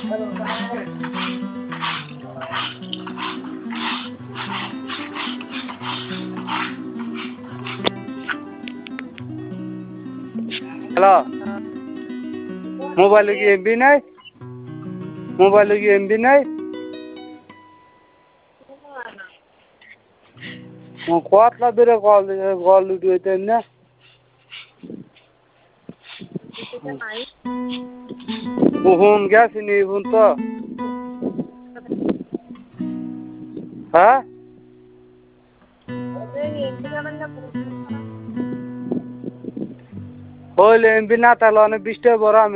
hello মোবাইলে কি MB নাই মোবাইলে কি এমবি নাই কতলা বেড়ে কল উঠেছেন না ফোন গেছে নি ফোন তো হ্যাঁ হইলে এমবি না তাহলে অনেক 20 টাকা বড় আমি